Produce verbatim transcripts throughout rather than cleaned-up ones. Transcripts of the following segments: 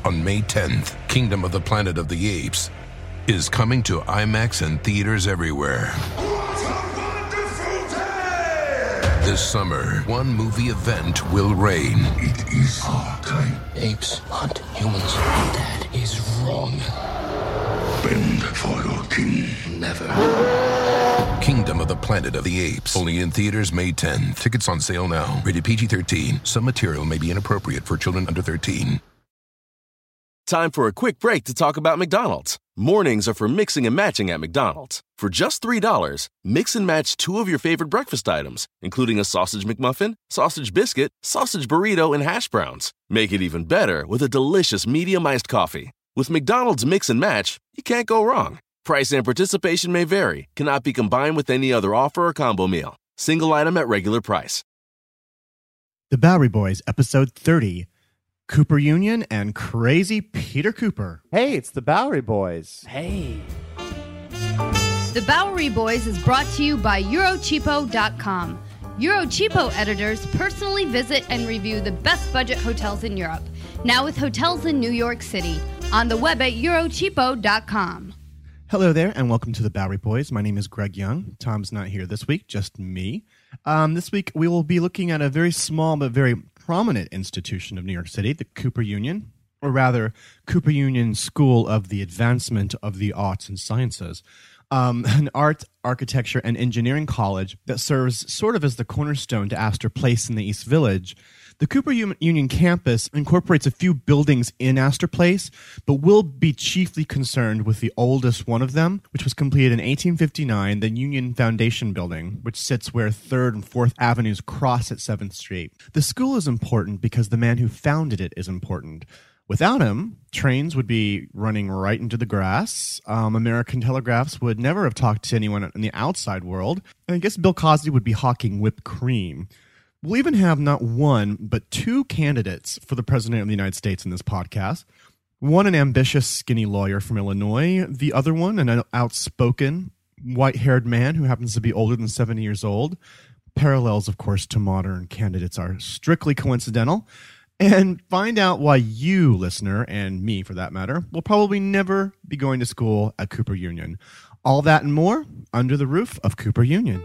on May tenth, Kingdom of the Planet of the Apes is coming to IMAX and theaters everywhere. What a wonderful day! This summer, one movie event will reign. It is our time. Apes hunt humans. That is wrong. Bend for your king. Never. Kingdom of the Planet of the Apes. Only in theaters May tenth. Tickets on sale now. Rated P G thirteen. Some material may be inappropriate for children under thirteen. Time for a quick break to talk about McDonald's. Mornings are for mixing and matching at McDonald's. For just three dollars, mix and match two of your favorite breakfast items, including a sausage McMuffin, sausage biscuit, sausage burrito, and hash browns. Make it even better with a delicious medium iced coffee. With McDonald's Mix and Match, you can't go wrong. Price and participation may vary. Cannot be combined with any other offer or combo meal. Single item at regular price. The Bowery Boys, episode thirty. Cooper Union and Crazy Peter Cooper. Hey, it's the Bowery Boys. Hey. The Bowery Boys is brought to you by Eurocheapo dot com. Eurocheapo editors personally visit and review the best budget hotels in Europe. Now with hotels in New York City. On the web at Eurocheapo dot com. Hello there, and welcome to the Bowery Boys. My name is Greg Young. Tom's not here this week, just me. Um, this week, we will be looking at a very small but very prominent institution of New York City, the Cooper Union, or rather, Cooper Union School of the Advancement of the Arts and Sciences, um, an art, architecture, and engineering college that serves sort of as the cornerstone to Astor Place in the East Village. The Cooper Union campus incorporates a few buildings in Astor Place, but will be chiefly concerned with the oldest one of them, which was completed in eighteen fifty-nine, the Union Foundation Building, which sits where third and fourth Avenues cross at seventh Street. The school is important because the man who founded it is important. Without him, trains would be running right into the grass. Um, American telegraphs would never have talked to anyone in the outside world. And I guess Bill Cosby would be hawking whipped cream. We'll even have not one, but two candidates for the President of the United States in this podcast. One, an ambitious, skinny lawyer from Illinois. The other one, an outspoken, white-haired man who happens to be older than seventy years old. Parallels, of course, to modern candidates are strictly coincidental. And find out why you, listener, and me for that matter, will probably never be going to school at Cooper Union. All that and more under the roof of Cooper Union.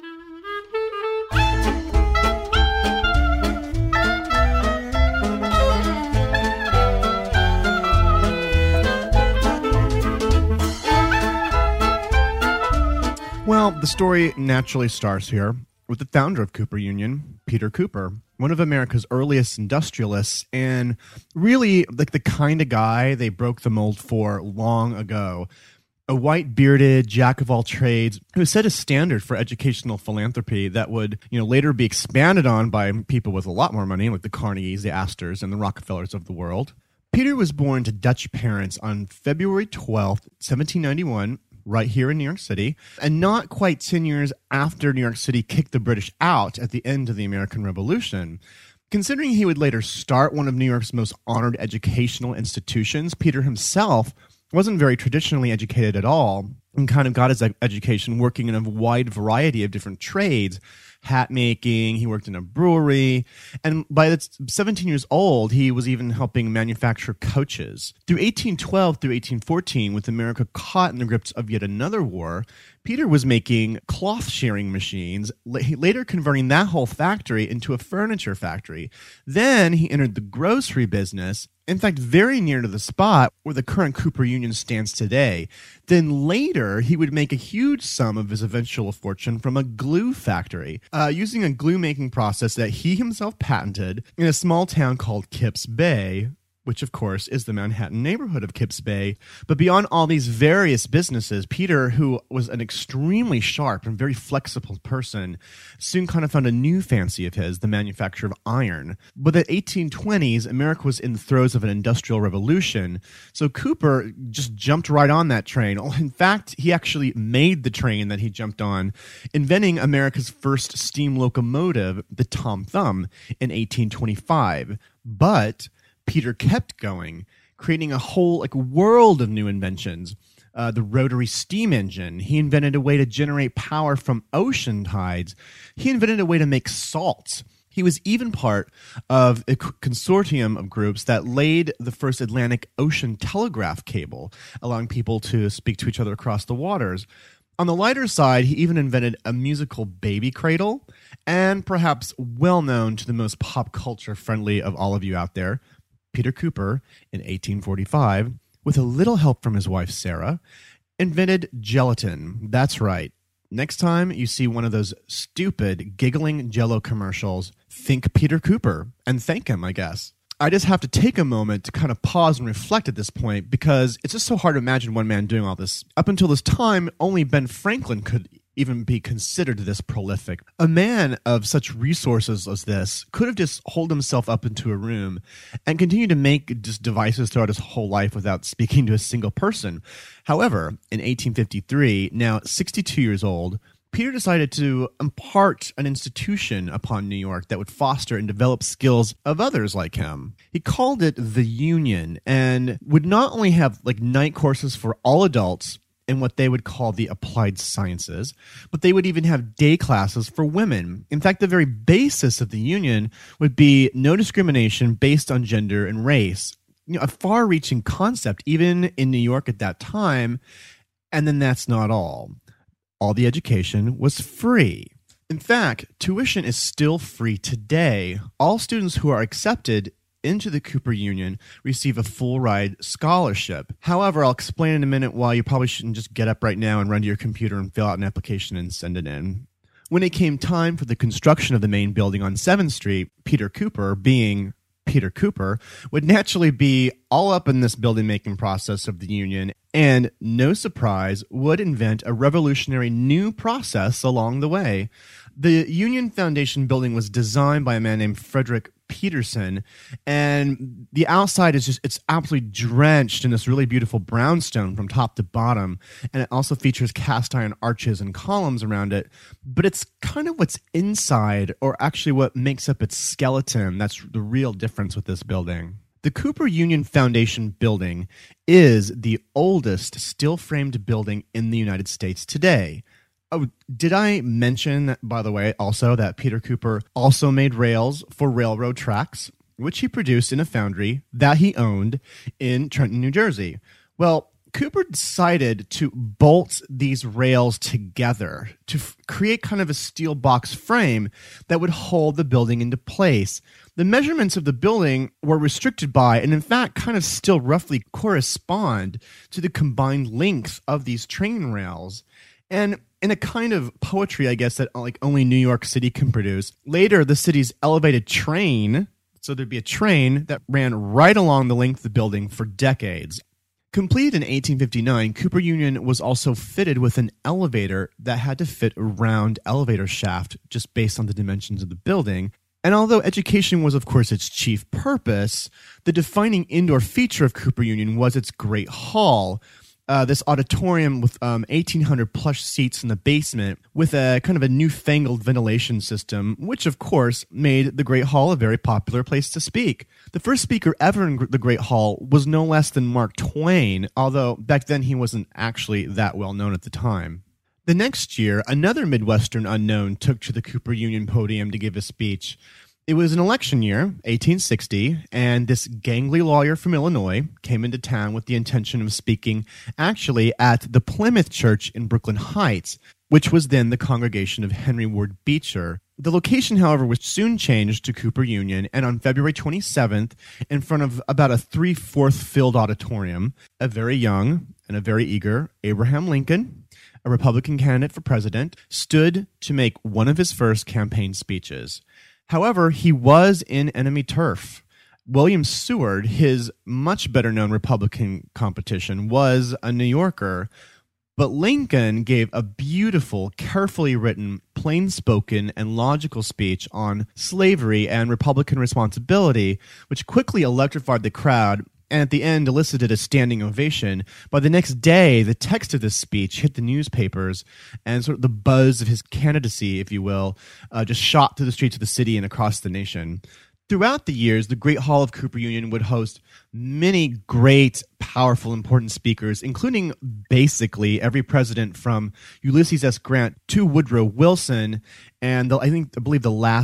Well, the story naturally starts here with the founder of Cooper Union, Peter Cooper, one of America's earliest industrialists, and really like the kind of guy they broke the mold for long ago. A white-bearded jack-of-all-trades who set a standard for educational philanthropy that would, you know, later be expanded on by people with a lot more money, like the Carnegies, the Astors, and the Rockefellers of the world. Peter was born to Dutch parents on February twelfth, seventeen ninety-one, right here in New York City, and not quite ten years after New York City kicked the British out at the end of the American Revolution. Considering he would later start one of New York's most honored educational institutions, Peter himself wasn't very traditionally educated at all and kind of got his education working in a wide variety of different trades. Hat making, he worked in a brewery, and by the seventeen years old, he was even helping manufacture coaches. Through eighteen twelve through eighteen fourteen, with America caught in the grips of yet another war, Peter was making cloth shearing machines, later converting that whole factory into a furniture factory. Then he entered the grocery business, in fact, very near to the spot where the current Cooper Union stands today. Then later, he would make a huge sum of his eventual fortune from a glue factory, uh, using a glue-making process that he himself patented in a small town called Kips Bay, which, of course, is the Manhattan neighborhood of Kips Bay. But beyond all these various businesses, Peter, who was an extremely sharp and very flexible person, soon kind of found a new fancy of his, the manufacture of iron. But the eighteen twenties, America was in the throes of an industrial revolution, so Cooper just jumped right on that train. In fact, he actually made the train that he jumped on, inventing America's first steam locomotive, the Tom Thumb, in eighteen twenty-five. But Peter kept going, creating a whole like world of new inventions. Uh, the rotary steam engine. He invented a way to generate power from ocean tides. He invented a way to make salt. He was even part of a consortium of groups that laid the first Atlantic Ocean telegraph cable, allowing people to speak to each other across the waters. On the lighter side, he even invented a musical baby cradle, and perhaps well known to the most pop culture friendly of all of you out there, Peter Cooper, in eighteen forty-five, with a little help from his wife Sarah, invented gelatin. That's right. Next time you see one of those stupid, giggling Jell-O commercials, think Peter Cooper and thank him, I guess. I just have to take a moment to kind of pause and reflect at this point because it's just so hard to imagine one man doing all this. Up until this time, only Ben Franklin could even be considered this prolific. A man of such resources as this could have just holed himself up into a room and continued to make just devices throughout his whole life without speaking to a single person. However, in eighteen fifty-three, now sixty-two years old, Peter decided to impart an institution upon New York that would foster and develop skills of others like him. He called it the Union and would not only have like night courses for all adults in what they would call the applied sciences, but they would even have day classes for women. In fact, the very basis of the Union would be no discrimination based on gender and race. You know, a far-reaching concept, even in New York at that time. And then that's not all. All the education was free. In fact, tuition is still free today. All students who are accepted into the Cooper Union receive a full-ride scholarship. However, I'll explain in a minute why you probably shouldn't just get up right now and run to your computer and fill out an application and send it in. When it came time for the construction of the main building on seventh Street, Peter Cooper, being Peter Cooper, would naturally be all up in this building-making process of the Union and, no surprise, would invent a revolutionary new process along the way. The Union Foundation building was designed by a man named Frederick Peterson, and the outside is just, it's absolutely drenched in this really beautiful brownstone from top to bottom, and it also features cast iron arches and columns around it, but it's kind of what's inside, or actually what makes up its skeleton, that's the real difference with this building. The Cooper Union Foundation building is the oldest steel-framed building in the United States today. Oh, did I mention, by the way, also that Peter Cooper also made rails for railroad tracks, which he produced in a foundry that he owned in Trenton, New Jersey? Well, Cooper decided to bolt these rails together to f- create kind of a steel box frame that would hold the building into place. The measurements of the building were restricted by, and in fact kind of still roughly correspond to the combined length of these train rails. And in a kind of poetry, I guess, that like only New York City can produce, later the city's elevated train, so there'd be a train that ran right along the length of the building for decades. Completed in eighteen fifty-nine, Cooper Union was also fitted with an elevator that had to fit a round elevator shaft just based on the dimensions of the building. And although education was, of course, its chief purpose, the defining indoor feature of Cooper Union was its Great Hall. Uh, this auditorium with um, eighteen hundred plush seats in the basement with a kind of a newfangled ventilation system, which of course made the Great Hall a very popular place to speak. The first speaker ever in the Great Hall was no less than Mark Twain, although back then he wasn't actually that well known at the time. The next year, another Midwestern unknown took to the Cooper Union podium to give a speech. It was an election year, eighteen sixty, and this gangly lawyer from Illinois came into town with the intention of speaking actually at the Plymouth Church in Brooklyn Heights, which was then the congregation of Henry Ward Beecher. The location, however, was soon changed to Cooper Union, and on February twenty-seventh, in front of about a three-fourth filled auditorium, a very young and a very eager Abraham Lincoln, a Republican candidate for president, stood to make one of his first campaign speeches. However, he was in enemy turf. William Seward, his much better-known Republican competition, was a New Yorker, but Lincoln gave a beautiful, carefully written, plain-spoken, and logical speech on slavery and Republican responsibility, which quickly electrified the crowd and at the end elicited a standing ovation. By the next day, the text of this speech hit the newspapers, and sort of the buzz of his candidacy, if you will, uh, just shot through the streets of the city and across the nation. Throughout the years, the Great Hall of Cooper Union would host many great, powerful, important speakers, including basically every president from Ulysses S. Grant to Woodrow Wilson, and the, I think I believe the last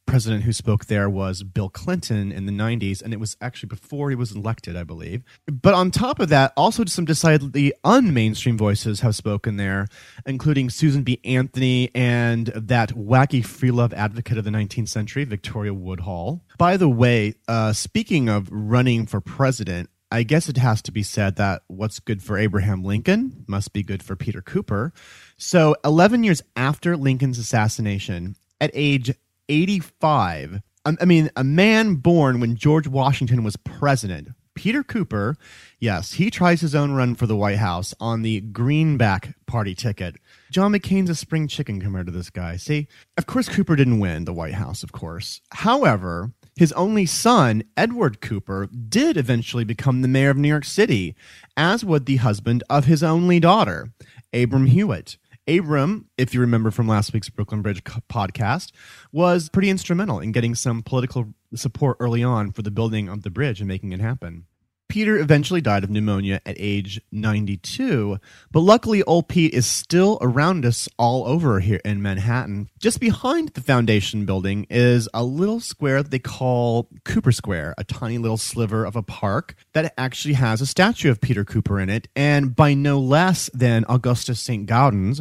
president who spoke there was Bill Clinton in the nineties, and it was actually before he was elected, I believe. But on top of that, also some decidedly un-mainstream voices have spoken there, including Susan B. Anthony and that wacky free love advocate of the nineteenth century, Victoria Woodhull. By the way, uh, speaking of running for president, I guess it has to be said that what's good for Abraham Lincoln must be good for Peter Cooper. So eleven years after Lincoln's assassination, at age eighty-five, I mean, a man born when George Washington was president, Peter Cooper, yes, he tries his own run for the White House on the Greenback Party ticket. John McCain's a spring chicken compared to this guy. See, of course, Cooper didn't win the White House, of course. However, his only son, Edward Cooper, did eventually become the mayor of New York City, as would the husband of his only daughter, Abram Hewitt. Abram, if you remember from last week's Brooklyn Bridge podcast, was pretty instrumental in getting some political support early on for the building of the bridge and making it happen. Peter eventually died of pneumonia at age ninety-two, but luckily old Pete is still around us all over here in Manhattan. Just behind the Foundation building is a little square that they call Cooper Square, a tiny little sliver of a park that actually has a statue of Peter Cooper in it, and by no less than Augustus Saint Gaudens,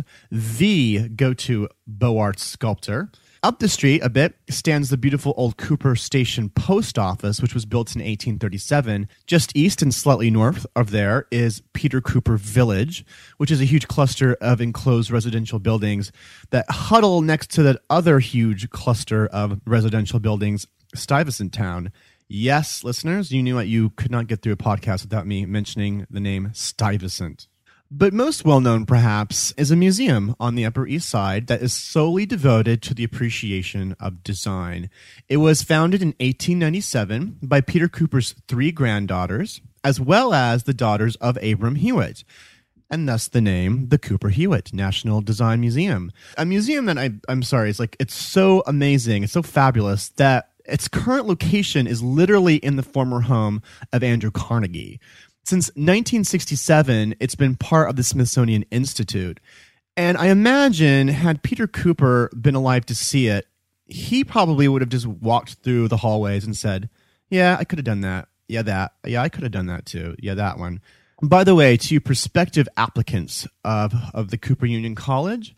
the go-to Beaux Arts sculptor. Up the street a bit stands the beautiful old Cooper Station Post Office, which was built in eighteen thirty-seven. Just east and slightly north of there is Peter Cooper Village, which is a huge cluster of enclosed residential buildings that huddle next to that other huge cluster of residential buildings, Stuyvesant Town. Yes, listeners, you knew that you could not get through a podcast without me mentioning the name Stuyvesant. But most well-known, perhaps, is a museum on the Upper East Side that is solely devoted to the appreciation of design. It was founded in eighteen ninety-seven by Peter Cooper's three granddaughters, as well as the daughters of Abram Hewitt, and thus the name, the Cooper Hewitt National Design Museum. A museum that I, I'm sorry, it's like it's so amazing, it's so fabulous that its current location is literally in the former home of Andrew Carnegie. Since nineteen sixty-seven, it's been part of the Smithsonian Institute. And I imagine had Peter Cooper been alive to see it, he probably would have just walked through the hallways and said, yeah, I could have done that. Yeah, that. Yeah, I could have done that too. Yeah, that one. By the way, to prospective applicants of, of the Cooper Union College,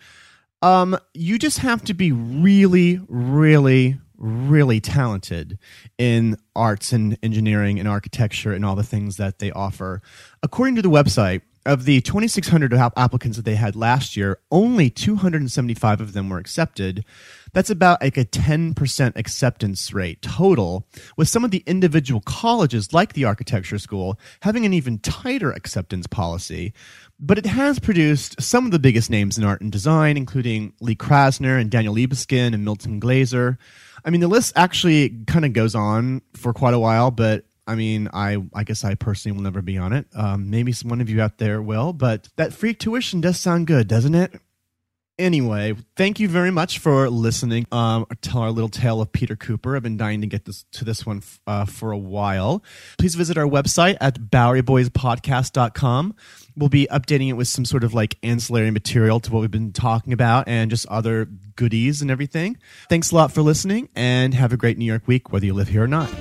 um, you just have to be really, really, really talented in arts and engineering and architecture and all the things that they offer. According to the website, of the twenty-six hundred applicants that they had last year, only two hundred seventy-five of them were accepted. That's about like a ten percent acceptance rate total, with some of the individual colleges like the architecture school having an even tighter acceptance policy. But it has produced some of the biggest names in art and design, including Lee Krasner and Daniel Libeskind and Milton Glaser. I mean, the list actually kind of goes on for quite a while, but I mean, I I guess I personally will never be on it. Um, maybe some one of you out there will, but that free tuition does sound good, doesn't it? Anyway, thank you very much for listening. Um, tell our little tale of Peter Cooper. I've been dying to get this to this one uh, for a while. Please visit our website at Bowery Boys Podcast dot com. We'll be updating it with some sort of like ancillary material to what we've been talking about and just other goodies and everything. Thanks a lot for listening, and have a great New York week, whether you live here or not.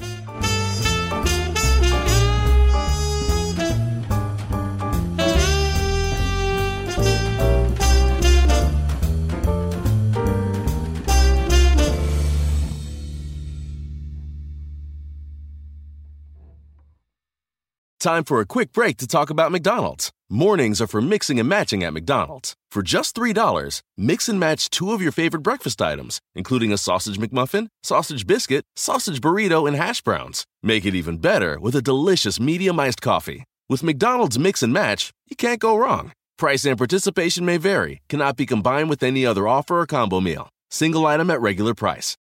Time for a quick break to talk about McDonald's. Mornings are for mixing and matching at McDonald's. For just three dollars, mix and match two of your favorite breakfast items, including a sausage McMuffin, sausage biscuit, sausage burrito, and hash browns. Make it even better with a delicious medium iced coffee. With McDonald's Mix and Match, you can't go wrong. Price and participation may vary, cannot be combined with any other offer or combo meal. Single item at regular price.